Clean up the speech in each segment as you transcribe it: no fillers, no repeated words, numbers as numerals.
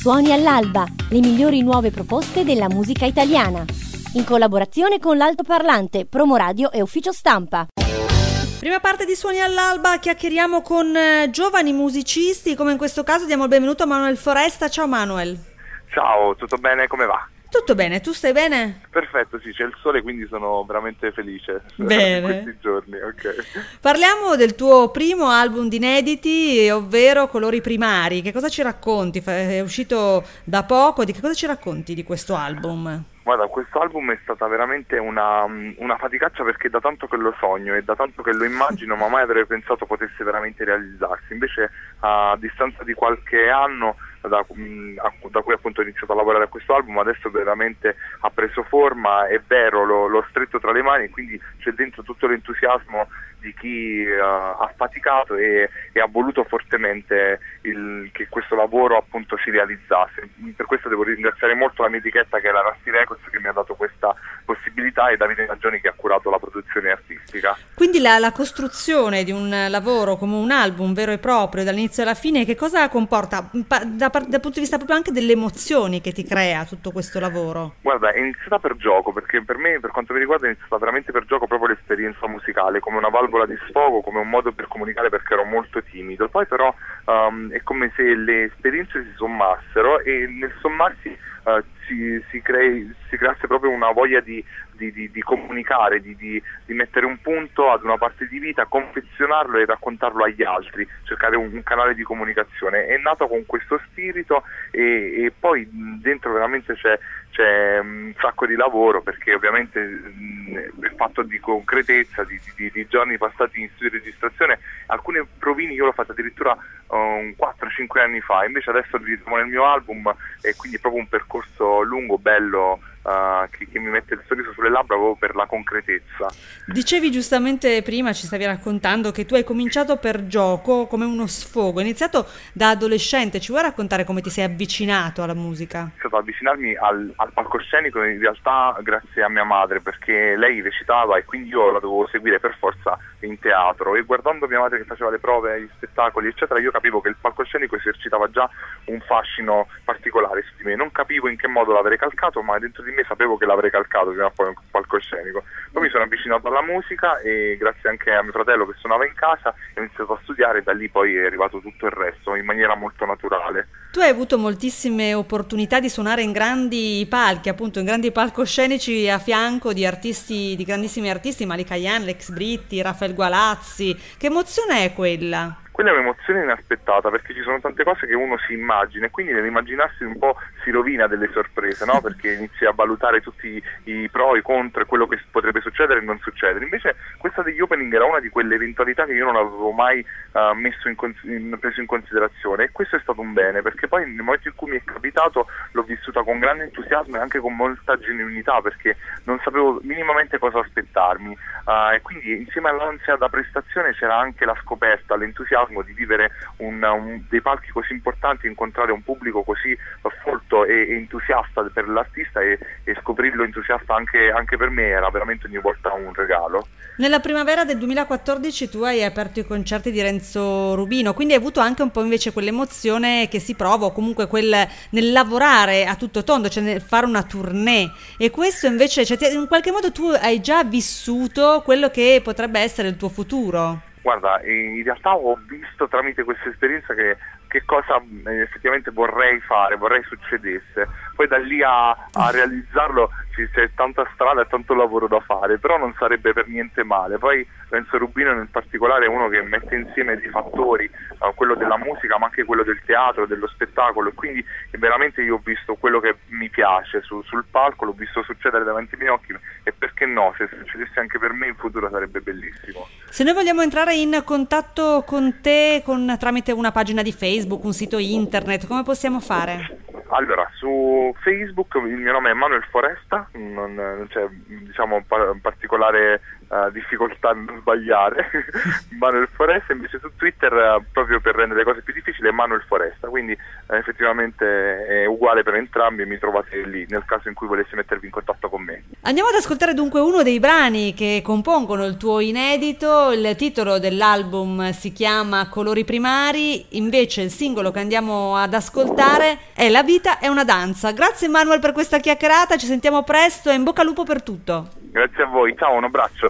Suoni all'alba, le migliori nuove proposte della musica italiana. In collaborazione con l'Altoparlante, Promoradio e Ufficio Stampa. Prima parte di Suoni all'alba, chiacchieriamo con giovani musicisti, come in questo caso diamo il benvenuto a Manuel Foresta. Ciao Manuel. Ciao, tutto bene? Come va? Tutto bene, tu stai bene? Perfetto, sì, c'è il sole, quindi sono veramente felice. Bene. In questi giorni, ok. Parliamo del tuo primo album di inediti, ovvero Colori Primari. Che cosa ci racconti? È uscito da poco, di che cosa ci racconti di questo album? Guarda, questo album è stata veramente una faticaccia, perché da tanto che lo sogno e da tanto che lo immagino, ma mai avrei pensato potesse veramente realizzarsi. Invece, a distanza di qualche anno da cui appunto ho iniziato a lavorare a questo album, adesso veramente ha preso forma, è vero, l'ho stretto tra le mani, e quindi c'è dentro tutto l'entusiasmo di chi ha faticato e ha voluto fortemente che questo lavoro appunto si realizzasse. Per questo devo ringraziare molto la mia etichetta, che è la Rusty Records, che mi ha dato questa possibilità, e Davide Maggioni, che ha curato la produzione artistica. Quindi la costruzione di un lavoro come un album vero e proprio dall'inizio alla fine, che cosa comporta dal punto di vista proprio anche delle emozioni che ti crea tutto questo lavoro? Guarda, è iniziata per gioco, perché per me, per quanto mi riguarda, è iniziata veramente per gioco proprio l'esperienza musicale, come una valvola di sfogo, come un modo per comunicare, perché ero molto timido. Poi però è come se le esperienze si sommassero, e nel sommarsi si creasse proprio una voglia di comunicare, di mettere un punto ad una parte di vita, confezionarlo e raccontarlo agli altri, cercare un canale di comunicazione. È nato con questo spirito, e poi dentro veramente c'è un sacco di lavoro, perché ovviamente è fatto di concretezza, di giorni passati in studio di registrazione. Alcuni provini io l'ho fatto addirittura 4-5 anni fa, invece adesso li ritrovo nel mio album, e quindi è proprio un percorso lungo, bello, che mi mette il sorriso sulle labbra proprio per la concretezza. Dicevi giustamente prima, ci stavi raccontando che tu hai cominciato per gioco, come uno sfogo, hai iniziato da adolescente. Ci vuoi raccontare come ti sei avvicinato alla musica? Ho iniziato ad avvicinarmi al palcoscenico in realtà grazie a mia madre, perché lei recitava e quindi io la dovevo seguire per forza in teatro, e guardando mia madre che faceva le prove, gli spettacoli eccetera, io capivo che il palcoscenico esercitava già un fascino particolare su di me. Non capivo in che modo l'avrei calcato, ma dentro di me sapevo che l'avrei calcato prima o poi un palcoscenico. Poi mi sono avvicinato alla musica, e grazie anche a mio fratello che suonava in casa ho iniziato a studiare, e da lì poi è arrivato tutto il resto in maniera molto naturale. Tu hai avuto moltissime opportunità di suonare in grandi palchi, appunto in grandi palcoscenici, a fianco di artisti, di grandissimi artisti, Malika Ayane, Lex Britti, Raffaele Gualazzi. Che emozione è quella? Quella è un'emozione inaspettata, perché ci sono tante cose che uno si immagina, e quindi nell'immaginarsi un po' si rovina delle sorprese, no? Perché inizi a valutare tutti i pro, i contro, e quello che potrebbe succedere e non succedere. Invece questa degli opening era una di quelle eventualità che io non avevo mai preso in considerazione, e questo è stato un bene, perché poi nel momento in cui mi è capitato l'ho vissuta con grande entusiasmo e anche con molta genuinità, perché non sapevo minimamente cosa aspettarmi, e quindi insieme all'ansia da prestazione c'era anche la scoperta, l'entusiasmo di vivere dei palchi così importanti, incontrare un pubblico così folto e entusiasta per l'artista, e scoprirlo entusiasta anche per me era veramente ogni volta un regalo. Nella primavera del 2014 tu hai aperto i concerti di Renzo Rubino, quindi hai avuto anche un po' invece quell'emozione che si prova, o comunque nel lavorare a tutto tondo, cioè nel fare una tournée, e questo invece, cioè, in qualche modo tu hai già vissuto quello che potrebbe essere il tuo futuro. Guarda, in realtà ho visto tramite questa esperienza che cosa effettivamente vorrei fare, vorrei succedesse. Poi da lì a realizzarlo c'è tanta strada e tanto lavoro da fare, però non sarebbe per niente male. Poi Renzo Rubino nel particolare è uno che mette insieme dei fattori, quello della musica ma anche quello del teatro, dello spettacolo, e quindi veramente io ho visto quello che mi piace sul palco, l'ho visto succedere davanti ai miei occhi, e perché no, se succedesse anche per me in futuro sarebbe bellissimo. Se noi vogliamo entrare in contatto con te tramite una pagina di Facebook, un sito internet, come possiamo fare? Allora, su Facebook il mio nome è Manuel Foresta, non c'è particolare difficoltà a non sbagliare, Manuel Foresta. Invece su Twitter, proprio per rendere le cose più difficili, è Manuel Foresta, quindi effettivamente è uguale per entrambi e mi trovate lì nel caso in cui volessi mettervi in contatto con me. Andiamo ad ascoltare dunque uno dei brani che compongono il tuo inedito. Il titolo dell'album si chiama Colori Primari, invece il singolo che andiamo ad ascoltare è La vita è una danza. Grazie Manuel per questa chiacchierata, ci sentiamo presto e in bocca al lupo per tutto. Grazie a voi, ciao, un abbraccio.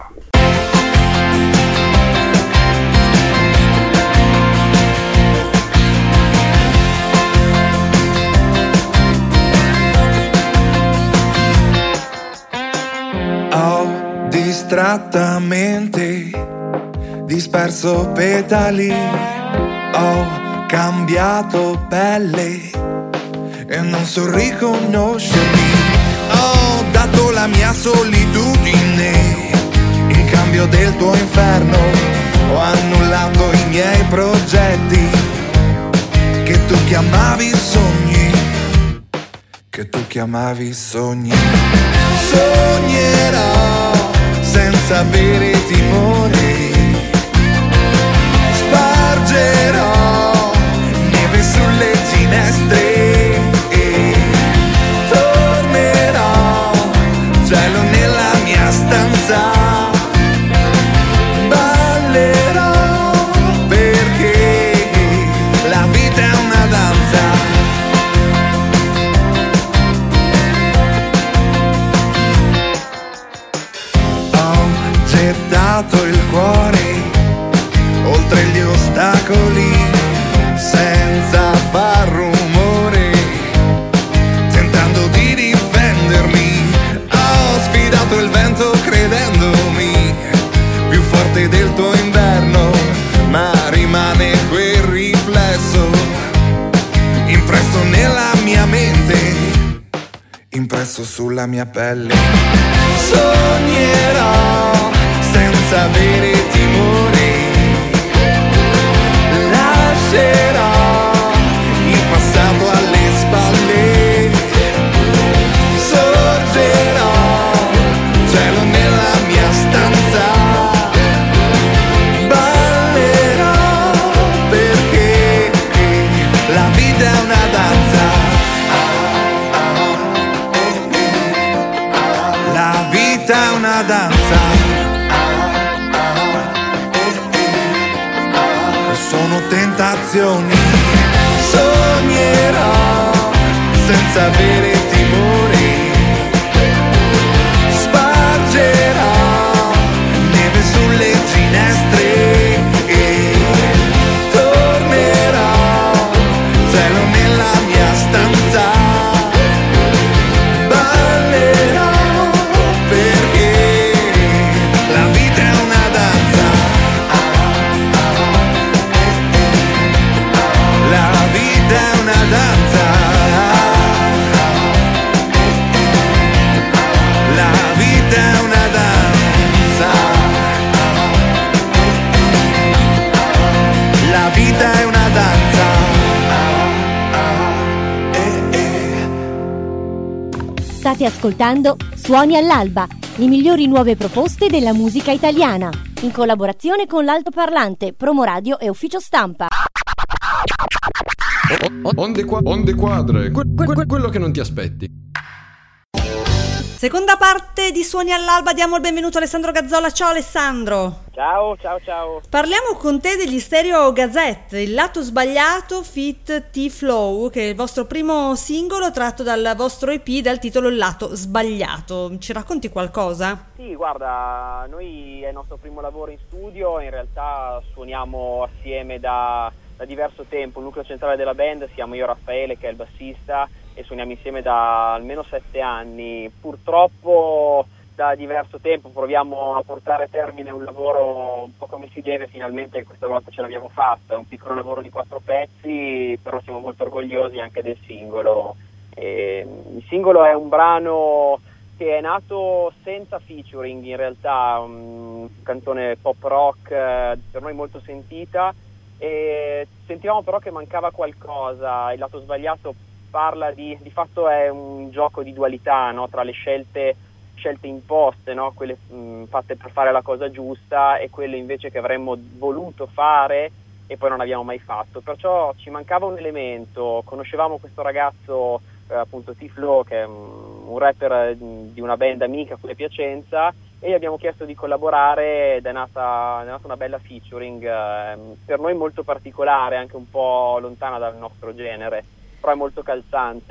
Ho distrattamente disperso petali, ho cambiato pelle e non so riconoscermi. Ho dato la mia solitudine in cambio del tuo inferno, ho annullato i miei progetti che tu chiamavi sogni, che tu chiamavi sogni. Sognerò senza avere timore, spargerò neve sulle ginestre e tornerò cielo nella mia stanza. Ballerò perché la vita è una danza. Gettato il cuore oltre gli ostacoli senza far rumore, tentando di difendermi. Ho sfidato il vento credendomi più forte del tuo inverno, ma rimane quel riflesso impresso nella mia mente, impresso sulla mia pelle. Sognerò senza avere timore, lascerò il passato alle spalle, sorgerò cielo nella mia stanza, ballerò perché la vita è una danza. La vita è una danza. Sono tentazioni, sognerò senza avere timore, spargerò neve sulle ginestre e tornerò cielo nella mia stanza, ballerò perché la vita è una danza. La vita è una danza. La vita è una danza. La vita è una danza. State ascoltando Suoni all'alba, le migliori nuove proposte della musica italiana, in collaborazione con l'Altoparlante, Promoradio e Ufficio Stampa. Onde quadre, quello che non ti aspetti. Seconda parte di Suoni all'alba, diamo il benvenuto a Alessandro Gazzola. Ciao Alessandro. Ciao. Parliamo con te degli Stereo Gazette, Il lato sbagliato feat. T-Flow, che è il vostro primo singolo tratto dal vostro EP dal titolo Il lato sbagliato. Ci racconti qualcosa? Sì, guarda, noi è il nostro primo lavoro in studio, in realtà suoniamo assieme da diverso tempo. Il nucleo centrale della band siamo io e Raffaele, che è il bassista, e suoniamo insieme da almeno 7 anni. Purtroppo da diverso tempo proviamo a portare a termine un lavoro un po' come si deve, finalmente questa volta ce l'abbiamo fatta. È un piccolo lavoro di 4 pezzi, però siamo molto orgogliosi anche del singolo. Il singolo è un brano che è nato senza featuring, in realtà un cantone pop rock per noi molto sentita, e sentivamo però che mancava qualcosa. Il lato sbagliato parla di fatto è un gioco di dualità, no? Tra le scelte scelte imposte, no? Quelle fatte per fare la cosa giusta, e quelle invece che avremmo voluto fare e poi non abbiamo mai fatto. Perciò ci mancava un elemento. Conoscevamo questo ragazzo, appunto T-Flow, che è un rapper di una band amica qui a Piacenza, e gli abbiamo chiesto di collaborare, ed è nata una bella featuring, per noi molto particolare, anche un po' lontana dal nostro genere, però è molto calzante,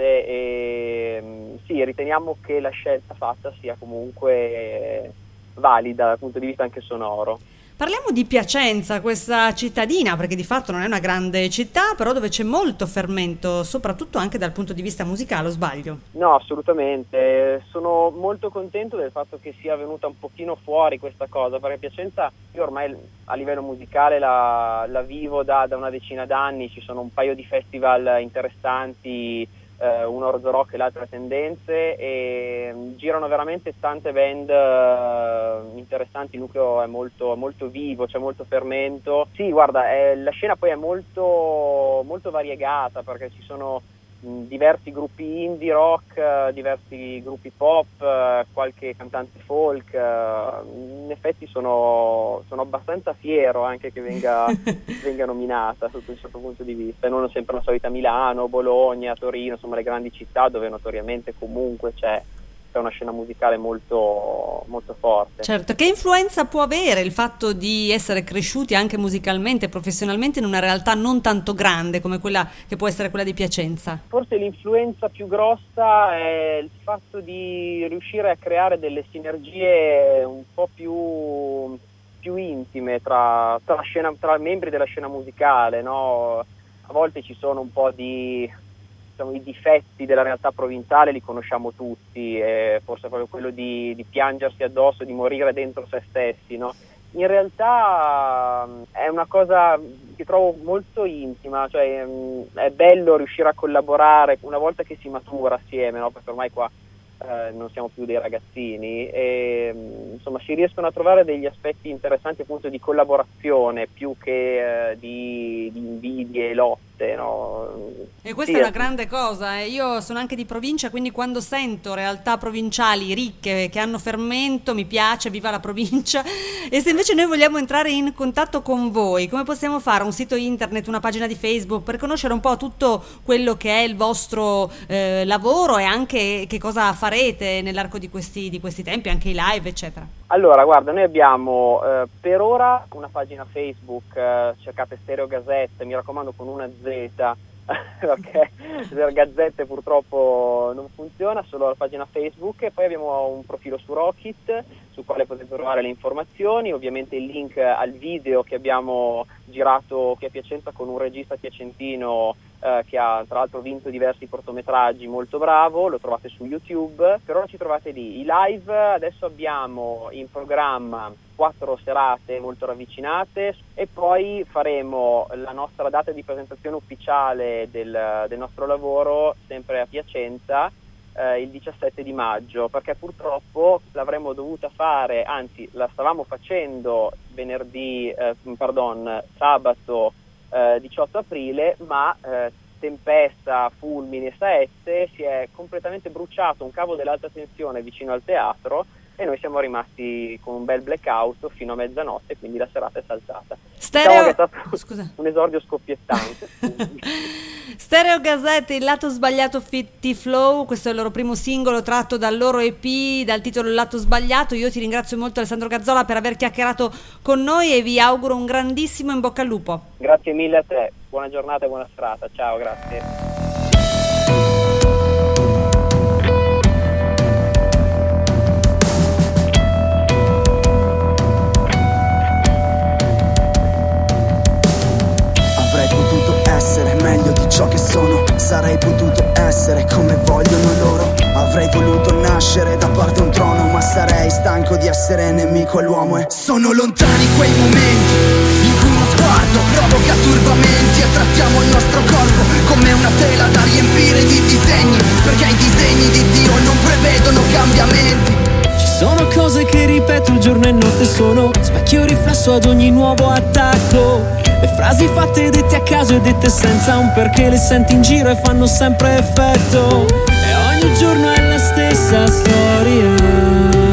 e sì, riteniamo che la scelta fatta sia comunque valida dal punto di vista anche sonoro. Parliamo di Piacenza, questa cittadina, perché di fatto non è una grande città, però dove c'è molto fermento, soprattutto anche dal punto di vista musicale, o sbaglio? No, assolutamente. Sono molto contento del fatto che sia venuta un pochino fuori questa cosa, perché Piacenza, io ormai a livello musicale la vivo da una decina d'anni. Ci sono un paio di festival interessanti, uno Orzo Rock e l'altra Tendenze, e girano veramente tante band interessanti. Il nucleo è molto vivo, c'è molto fermento. Sì, guarda, la scena poi è molto variegata, perché ci sono diversi gruppi indie rock, diversi gruppi pop, qualche cantante folk. In effetti sono abbastanza fiero anche che venga nominata sotto un certo punto di vista, e non sempre la solita Milano, Bologna, Torino, insomma le grandi città dove notoriamente comunque c'è una scena musicale molto forte. Certo, che influenza può avere il fatto di essere cresciuti anche musicalmente e professionalmente in una realtà non tanto grande come quella che può essere quella di Piacenza? Forse l'influenza più grossa è il fatto di riuscire a creare delle sinergie un po' più intime tra membri della scena musicale, no? A volte ci sono un po' i difetti della realtà provinciale li conosciamo tutti, forse proprio quello di piangersi addosso, di morire dentro se stessi, no? In realtà è una cosa che trovo molto intima, cioè è bello riuscire a collaborare una volta che si matura assieme, no? Perché ormai qua non siamo più dei ragazzini, e insomma si riescono a trovare degli aspetti interessanti appunto di collaborazione più che di invidie e lotte, no? E questa è una grande cosa. Io sono anche di provincia, quindi quando sento realtà provinciali ricche che hanno fermento mi piace, viva la provincia. E se invece noi vogliamo entrare in contatto con voi, come possiamo fare? Un sito internet, una pagina di Facebook, per conoscere un po' tutto quello che è il vostro lavoro, e anche che cosa farete nell'arco di questi tempi, anche i live eccetera? Allora, guarda, noi abbiamo per ora una pagina Facebook, cercate Stereo Gazette, mi raccomando con una Z, perché per Gazzette purtroppo non funziona, solo la pagina Facebook, e poi abbiamo un profilo su Rockit sul quale potete trovare le informazioni, ovviamente il link al video che abbiamo girato qui a Piacenza con un regista piacentino che ha tra l'altro vinto diversi cortometraggi, molto bravo, lo trovate su YouTube. Per ora ci trovate lì. I live adesso abbiamo in programma 4 serate molto ravvicinate, e poi faremo la nostra data di presentazione ufficiale del nostro lavoro sempre a Piacenza il 17 di maggio, perché purtroppo l'avremmo dovuta fare, anzi la stavamo facendo sabato 18 aprile, ma tempesta, fulmini e saette, si è completamente bruciato un cavo dell'alta tensione vicino al teatro, e noi siamo rimasti con un bel blackout fino a mezzanotte, quindi la serata è saltata. Diciamo che è stato un esordio scoppiettante. Stereo Gazette, il lato sbagliato T-Flow, questo è il loro primo singolo tratto dal loro EP dal titolo Il lato sbagliato. Io ti ringrazio molto, Alessandro Gazzola, per aver chiacchierato con noi, e vi auguro un grandissimo in bocca al lupo. Grazie mille a te, buona giornata e buona serata, ciao, grazie. Essere meglio di ciò che sono, sarei potuto essere come vogliono loro. Avrei voluto nascere da parte un trono, ma sarei stanco di essere nemico all'uomo. E sono lontani quei momenti in cui uno sguardo provoca turbamenti, e trattiamo il nostro corpo come una tela da riempire di disegni, perché i disegni di Dio non prevedono cambiamenti. Ci sono cose che ripeto giorno e notte, sono specchio riflesso ad ogni nuovo attacco. Le frasi fatte dette a caso e dette senza un perché, le senti in giro e fanno sempre effetto. E ogni giorno è la stessa storia.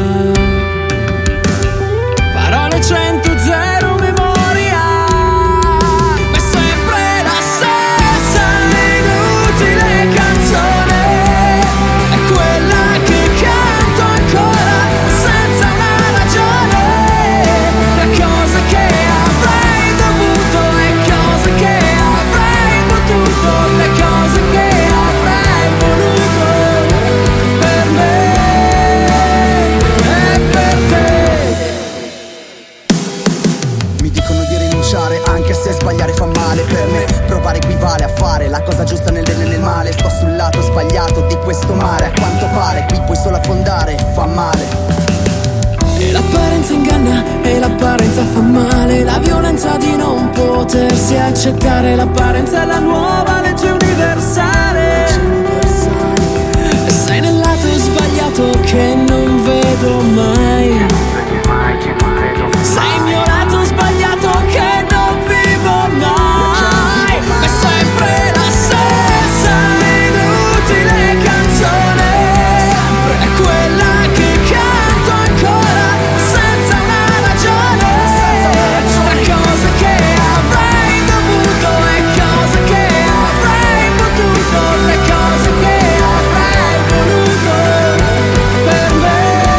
sbagliato di questo mare. A quanto pare qui puoi solo affondare, fa male. E l'apparenza inganna e l'apparenza fa male. La violenza di non potersi accettare. L'apparenza è la nuova legge universale. E sei nel lato sbagliato che non vedo mai. Sei il mio lato sbagliato che non vivo mai. È sempre la stessa inutile canzone. È quella che canto ancora senza una ragione. Le cose che avrei dovuto e cose che avrei potuto. Le cose che avrei voluto per me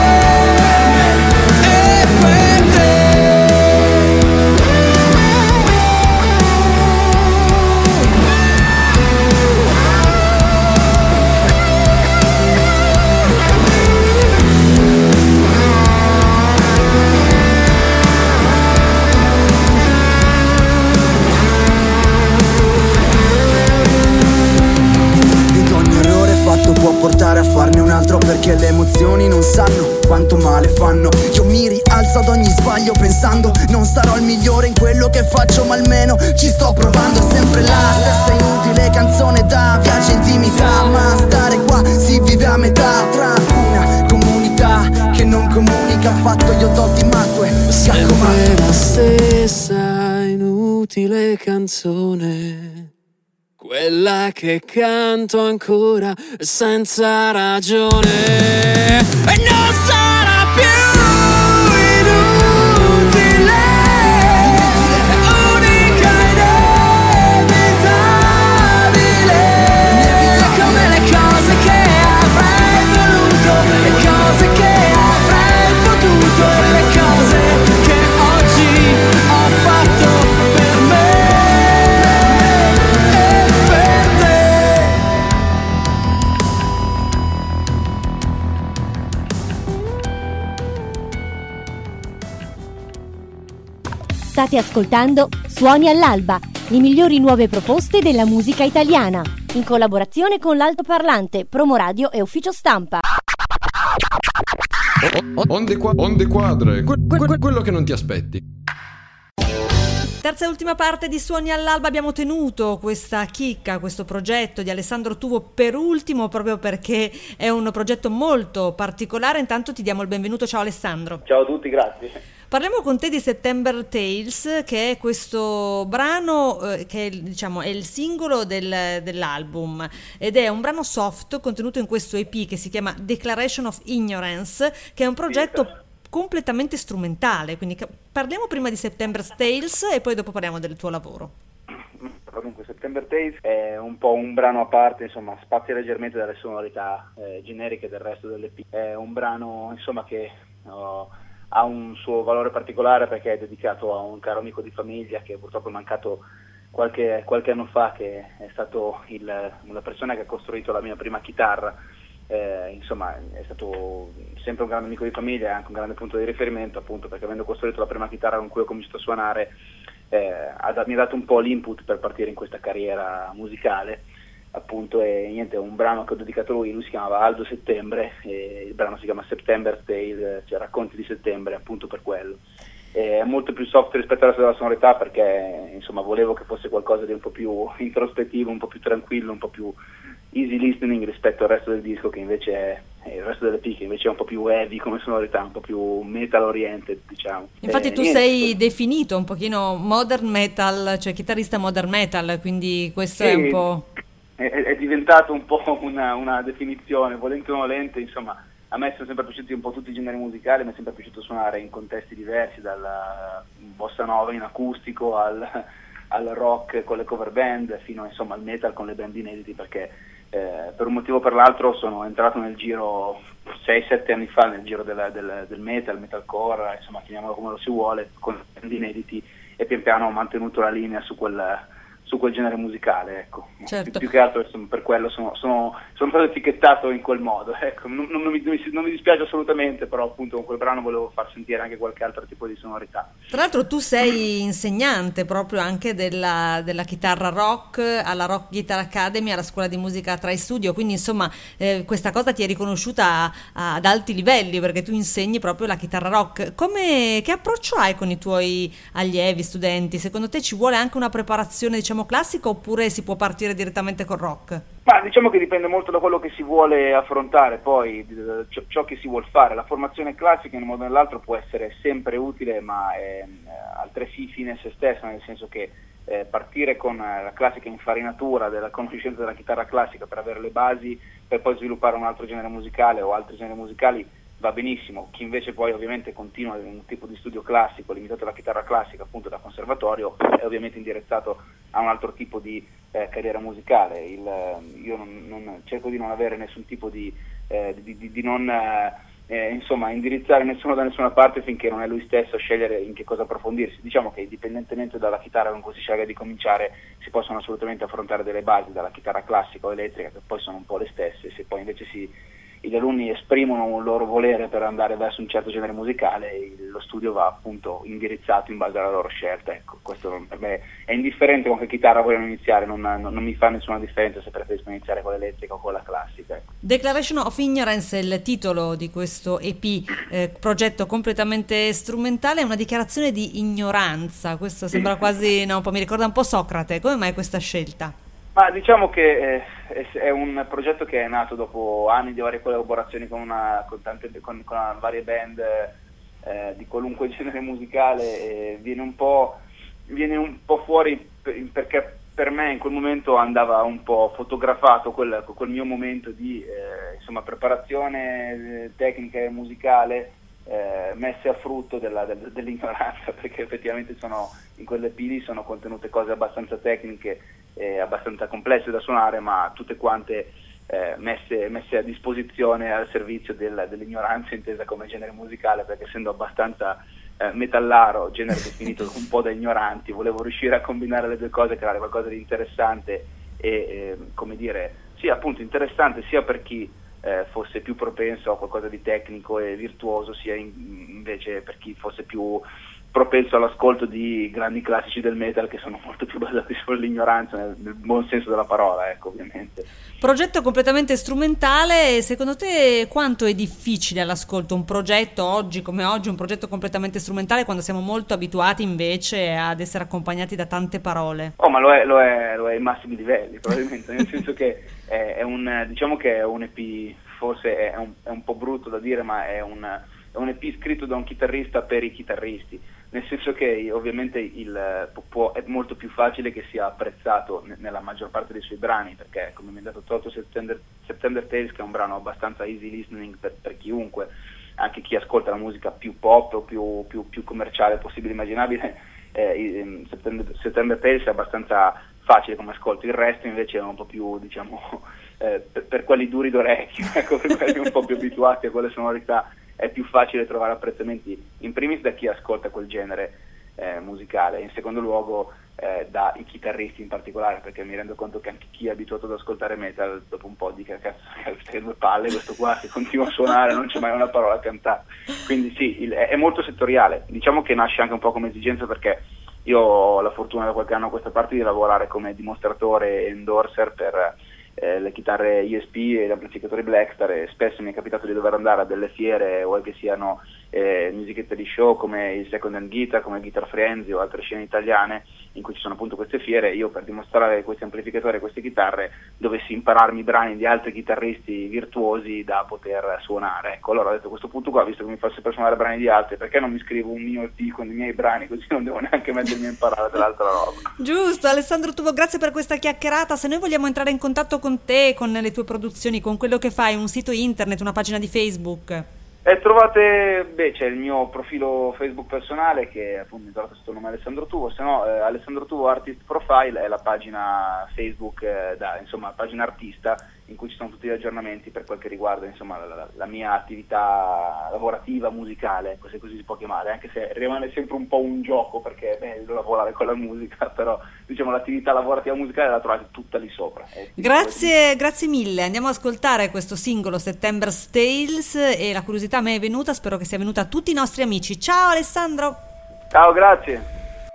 e per te. Ed ogni errore fatto può portare a farne un altro, perché le emozioni non sanno quanto male fanno. Io mi rialzo ad ogni sbaglio pensando non sarò il migliore in quello che faccio, ma almeno ci sto provando. È sempre la stessa inutile canzone da viaggio e intimità, ma stare qua si vive a metà tra una comunità che non comunica affatto. Io do di matto e Sempre la stessa inutile canzone, quella che canto ancora senza ragione. E non sarà più inutile, unica, inevitabile, come le cose che avrei voluto, le cose che avrei potuto, le cose che oggi ho fatto per me e per te. State ascoltando Suoni all'alba, le migliori nuove proposte della musica italiana, in collaborazione con l'Altoparlante, Promoradio e Ufficio Stampa. Onde quadre, quello che non ti aspetti. Terza e ultima parte di Suoni all'alba. Abbiamo tenuto questa chicca, questo progetto di Alessandro Tuvo per ultimo, proprio perché è un progetto molto particolare. Intanto ti diamo il benvenuto. Ciao Alessandro. Ciao a tutti, grazie. Parliamo con te di September Tales, che è questo brano che diciamo è il singolo dell'album, ed è un brano soft contenuto in questo EP che si chiama Declaration of Ignorance, che è un progetto completamente strumentale. Quindi parliamo prima di September Tales e poi dopo parliamo del tuo lavoro. Dunque, September Tales è un po' un brano a parte, insomma, spazia leggermente dalle sonorità generiche del resto dell'EP. È un brano, insomma, che ha un suo valore particolare perché è dedicato a un caro amico di famiglia che purtroppo è mancato qualche anno fa, che è stato la persona che ha costruito la mia prima chitarra. Insomma, è stato sempre un grande amico di famiglia e anche un grande punto di riferimento, appunto perché avendo costruito la prima chitarra con cui ho cominciato a suonare mi ha dato un po' l'input per partire in questa carriera musicale, appunto. E niente, è un brano che ho dedicato a lui si chiamava Aldo Settembre e il brano si chiama September Tale, cioè racconti di settembre, appunto per quello. È molto più soft rispetto alla sua sonorità perché insomma volevo che fosse qualcosa di un po' più introspettivo, un po' più tranquillo, un po' più easy listening rispetto al resto del disco, che invece è il resto delle che invece è un po' più heavy come sonorità, un po' più metal oriented, diciamo. Infatti tu sei definito un pochino modern metal, cioè chitarrista modern metal, quindi questo sì, è un po'... È diventato un po' una definizione, volente o nolente, insomma. A me sono sempre piaciuti un po' tutti i generi musicali, mi è sempre piaciuto suonare in contesti diversi, dalla bossa nova in acustico al rock con le cover band, fino insomma al metal con le band inediti, perché per un motivo o per l'altro sono entrato nel giro 6-7 anni fa, nel giro del metalcore, insomma chiamiamolo come lo si vuole, con band inediti, e pian piano ho mantenuto la linea su quel su quel genere musicale, ecco. Certo. Più che altro insomma, per quello sono stato etichettato in quel modo, ecco. Non mi dispiace assolutamente, però appunto con quel brano volevo far sentire anche qualche altro tipo di sonorità. Tra l'altro tu sei insegnante proprio anche della chitarra rock alla Rock Guitar Academy, alla Scuola di Musica Trai Studio, quindi insomma questa cosa ti è riconosciuta ad alti livelli, perché tu insegni proprio la chitarra rock. Che approccio hai con i tuoi allievi, studenti? Secondo te ci vuole anche una preparazione, diciamo, classica, oppure si può partire direttamente col rock? Ma diciamo che dipende molto da quello che si vuole affrontare, poi ciò che si vuol fare. La formazione classica in un modo o nell'altro può essere sempre utile, ma è altresì fine a se stessa, nel senso che partire con la classica infarinatura della conoscenza della chitarra classica per avere le basi, per poi sviluppare un altro genere musicale o altri generi musicali, va benissimo. Chi invece poi ovviamente continua in un tipo di studio classico limitato alla chitarra classica, appunto da conservatorio, è ovviamente indirizzato a un altro tipo di carriera musicale. Io non cerco di non avere nessun tipo di non insomma indirizzare nessuno da nessuna parte finché non è lui stesso a scegliere in che cosa approfondirsi. Diciamo che indipendentemente dalla chitarra con cui si sceglie di cominciare, si possono assolutamente affrontare delle basi dalla chitarra classica o elettrica, che poi sono un po' le stesse. Se poi invece gli alunni esprimono un loro volere per andare verso un certo genere musicale, lo studio va appunto indirizzato in base alla loro scelta. Ecco, questo per me è indifferente con che chitarra vogliono iniziare, non mi fa nessuna differenza se preferiscono iniziare con l'elettrica o con la classica. Ecco. Declaration of Ignorance è il titolo di questo EP, progetto completamente strumentale, è una dichiarazione di ignoranza. Questo sembra quasi, no, mi ricorda un po' Socrate. Come mai questa scelta? Ma diciamo che è un progetto che è nato dopo anni di varie collaborazioni con varie band di qualunque genere musicale, viene un po' fuori perché per me in quel momento andava un po' fotografato quel mio momento di insomma preparazione tecnica e musicale messe a frutto dell'ignoranza, perché effettivamente in quelle pili sono contenute cose abbastanza tecniche e abbastanza complesse da suonare, ma tutte quante messe a disposizione al servizio dell'ignoranza intesa come genere musicale, perché essendo abbastanza metallaro, genere definito un po' da ignoranti, volevo riuscire a combinare le due cose, creare qualcosa di interessante e come dire, sì, appunto interessante sia per chi fosse più propenso a qualcosa di tecnico e virtuoso, sia invece per chi fosse più propenso all'ascolto di grandi classici del metal, che sono molto più basati sull'ignoranza nel buon senso della parola, ecco, ovviamente. Progetto completamente strumentale, secondo te quanto è difficile all'ascolto un progetto oggi come oggi, un progetto completamente strumentale, quando siamo molto abituati invece ad essere accompagnati da tante parole? Oh, ma lo è ai massimi livelli, probabilmente, nel senso che diciamo che è un EP, forse è un po' brutto da dire, ma è un EP scritto da un chitarrista per i chitarristi, nel senso che ovviamente è molto più facile che sia apprezzato nella maggior parte dei suoi brani, perché come mi ha dato Toto September Tales, che è un brano abbastanza easy listening per chiunque, anche chi ascolta la musica più pop o più commerciale possibile immaginabile, September Tales è abbastanza facile come ascolto. Il resto invece è un po' più, diciamo, per quelli duri d'orecchio, ecco, per quelli un po' più abituati a quelle sonorità è più facile trovare apprezzamenti, in primis da chi ascolta quel genere musicale, in secondo luogo dai chitarristi in particolare, perché mi rendo conto che anche chi è abituato ad ascoltare metal dopo un po' dice cazzo, queste due palle, questo qua se continua a suonare non c'è mai una parola a cantare. Quindi sì, è molto settoriale, diciamo che nasce anche un po' come esigenza, perché io ho la fortuna da qualche anno a questa parte di lavorare come dimostratore e endorser per le chitarre ESP e gli amplificatori Blackstar, e spesso mi è capitato di dover andare a delle fiere, o che siano musichette di show come il Second Hand Guitar, come Guitar Frenzy o altre scene italiane in cui ci sono appunto queste fiere. Io, per dimostrare questi amplificatori e queste chitarre, dovessi impararmi i brani di altri chitarristi virtuosi da poter suonare. Ecco, allora ho detto, a questo punto qua, visto che mi fa sempre suonare brani di altri, perché non mi scrivo un mio EP con i miei brani, così non devo neanche mettermi a imparare dell'altra roba. Giusto. Alessandro Tuvo, grazie per questa chiacchierata. Se noi vogliamo entrare in contatto con te, con le tue produzioni, con quello che fai, un sito internet, una pagina di Facebook? Trovate, c'è il mio profilo Facebook personale, che appunto mi trovate sotto il nome Alessandro Tuvo, se no Alessandro Tuvo Artist Profile è la pagina Facebook, insomma, pagina artista, in cui ci sono tutti gli aggiornamenti per quel che riguarda insomma la mia attività lavorativa musicale, se così si può chiamare, anche se rimane sempre un po' un gioco perché è bello lavorare con la musica, però diciamo l'attività lavorativa musicale la trovate tutta lì sopra. Grazie mille, andiamo ad ascoltare questo singolo September's Tales e la curiosità a me è venuta, spero che sia venuta a tutti i nostri amici. Ciao Alessandro! Ciao, grazie!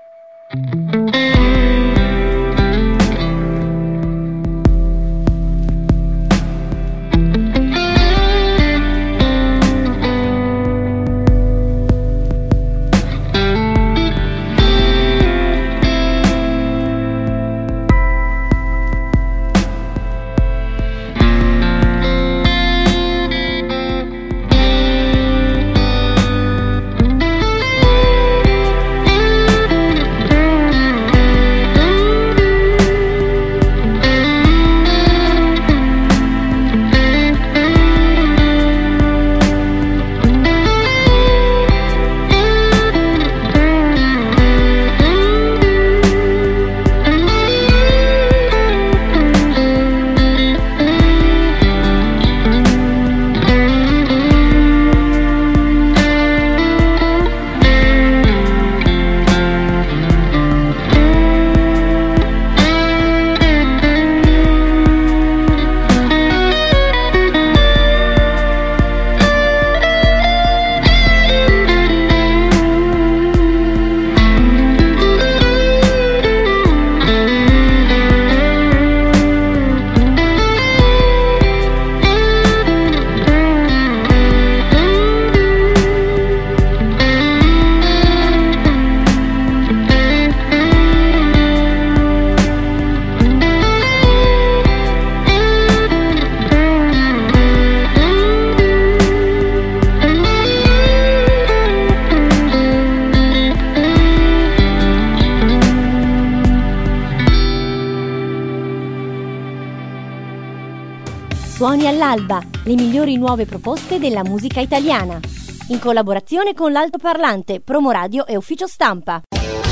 Suoni all'alba, le migliori nuove proposte della musica italiana. In collaborazione con l'altoparlante, Promoradio e Ufficio Stampa.